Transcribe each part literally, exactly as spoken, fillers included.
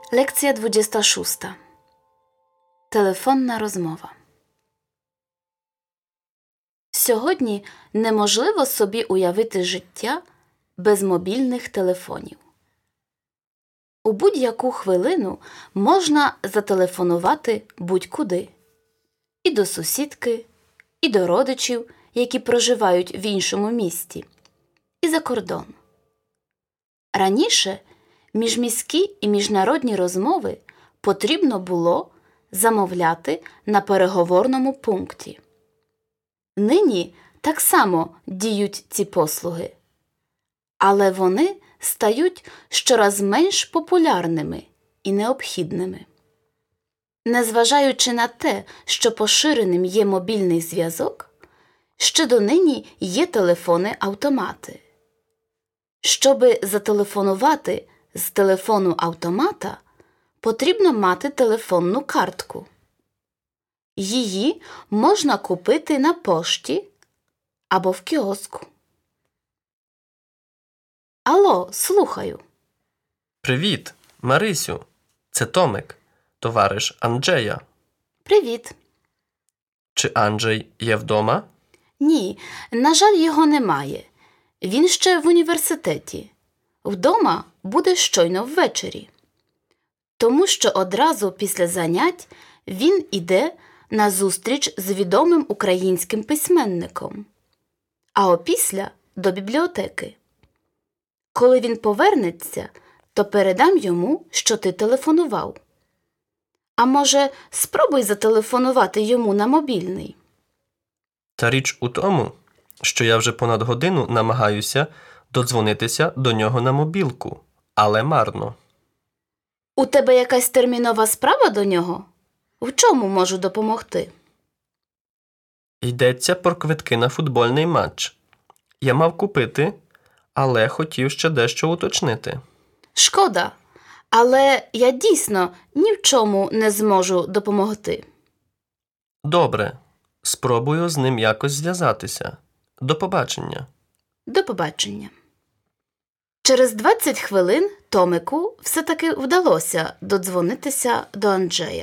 Лекція двадцять шість. Телефонна розмова. Сьогодні неможливо собі уявити життя без мобільних телефонів. У будь-яку хвилину можна зателефонувати будь-куди. І до сусідки, і до родичів, які проживають в іншому місті, і за кордон. Раніше міжміські і міжнародні розмови потрібно було замовляти на переговорному пункті. Нині так само діють ці послуги, але вони стають щораз менш популярними і необхідними. Незважаючи на те, що поширеним є мобільний зв'язок, ще донині є телефони-автомати. Щоби зателефонувати з телефону автомата, потрібно мати телефонну картку. Її можна купити на пошті або в кіоску. Алло, слухаю. Привіт, Марисю. Це Томик, товариш Анджея. Привіт. Чи Анджей є вдома? Ні, на жаль, його немає. Він ще в університеті. Вдома буде щойно ввечері. Тому що одразу після занять він іде на зустріч з відомим українським письменником, а опісля – до бібліотеки. Коли він повернеться, то передам йому, що ти телефонував. А може, спробуй зателефонувати йому на мобільний? Та річ у тому, що я вже понад годину намагаюся додзвонитися до нього на мобілку, але марно. У тебе якась термінова справа до нього? В чому можу допомогти? Йдеться про квитки на футбольний матч. Я мав купити, але хотів ще дещо уточнити. Шкода, але я дійсно ні в чому не зможу допомогти. Добре, спробую з ним якось зв'язатися. До побачення. До побачення. Через двадцять хвилин Томику все-таки вдалося додзвонитися до Анджея.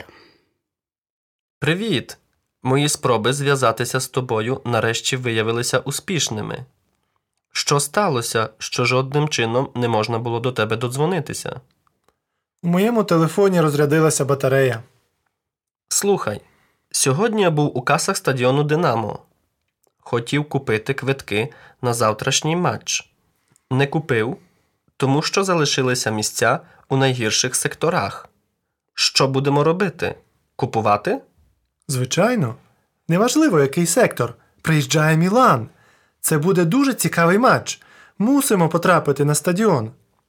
Привіт! Мої спроби зв'язатися з тобою нарешті виявилися успішними. Що сталося, що жодним чином не можна було до тебе додзвонитися? У моєму телефоні розрядилася батарея. Слухай, сьогодні я був у касах стадіону «Динамо». Хотів купити квитки на завтрашній матч. Не купив, тому що залишилися місця у найгірших секторах. Що будемо робити? Купувати? Звичайно. Неважливо, який сектор. Приїжджає Мілан. Це буде дуже цікавий матч. Мусимо потрапити на стадіон.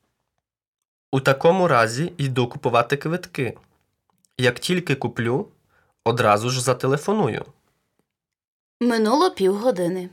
У такому разі йду купувати квитки. Як тільки куплю, одразу ж зателефоную. Минуло півгодини.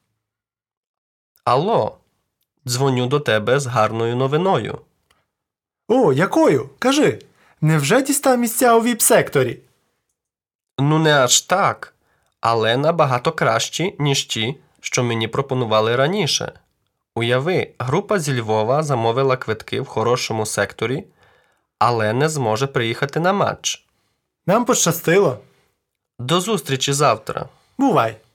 Алло, дзвоню до тебе з гарною новиною. О, якою? Кажи. Невже дістав місця у віп-секторі? Ну не аж так, але набагато кращі, ніж ті, що мені пропонували раніше. Уяви, група зі Львова замовила квитки в хорошому секторі, але не зможе приїхати на матч. Нам пощастило. До зустрічі завтра. Бувай.